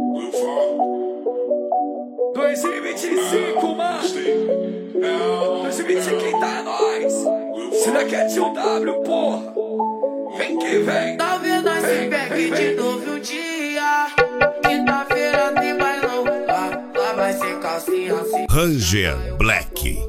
2025, mano. 2025 tá nós. Se não quer de um W, porra. Vem que vem. Tá vendo esse back de novo um dia? Quinta-feira tem bailão. Lá vai ser calcinha assim. Ranger Black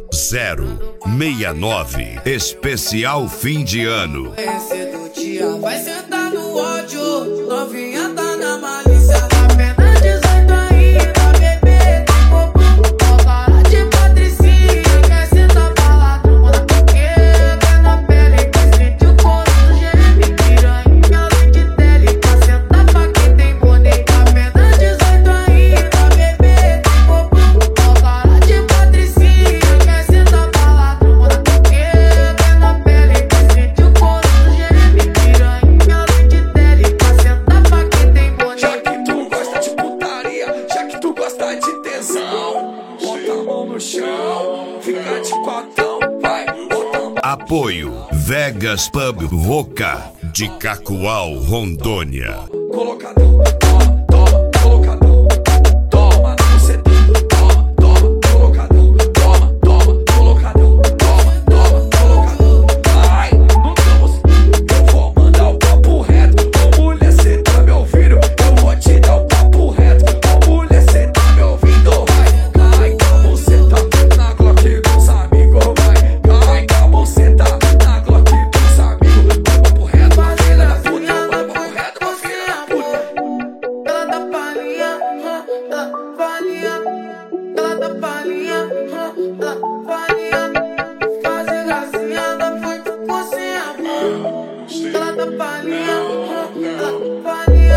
069 Especial fim de ano. Esse do dia vai sentar no ódio. Novinha tá na malícia. Apenas 18 ainda, bebê. Tem popô, ó cara de patricinha. Quer sentar baladão na boqueta. Quer na pele que sente o couro do GM. Piranha, além de delica. Senta pra quem tem boneca. Apenas 18 ainda, bebê. Tem popô, ó cara de patricinha. Quer sentar baladão na boqueta. Quer na pele que sente o couro do GM. Piranha, além de delica. Senta pra quem tem boneca. Já que tu gosta de putaria, já que tu gosta de tesão, bota a mão no chão, fica de quatão, vai, bota a mão. Apoio Vegas Pub Roca de Cacoal, Rondônia. Colocadão, toma, toma, colocadão, toma, você toma, toma, colocadão, toma, toma, colocadão, toma, toma, colocadão. Ai, não estamos, eu vou mandar o papo reto. Ô mulher, cê tá me ouvindo? Eu vou te dar o papo reto. Ô mulher, cê tá me ouvindo? Vai, com a buceta na Glock dos amigos, vai. Vai, com a buceta na Glock dos amigos. Papo reto, filha da puta, papo reto, filha da puta. Ela dá palhinha, ela palhinha. Ela dá palhinha, ela palhinha. Fazer gracinha, ela foi por cozinha, mano. Ela dá palhinha, ela palhinha.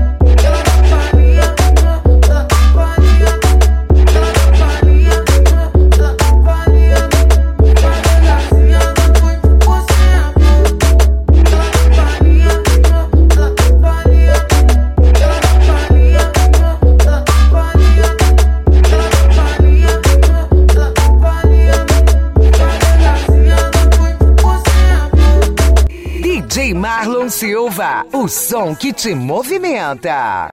Ela dá palhinha, ela palhinha. Ela dá palhinha, ela palhinha. Fazer gracinha, ela foi por cozinha, mano. Ela dá palhinha, ela palhinha. DJ Marlon Silva, o som que te movimenta.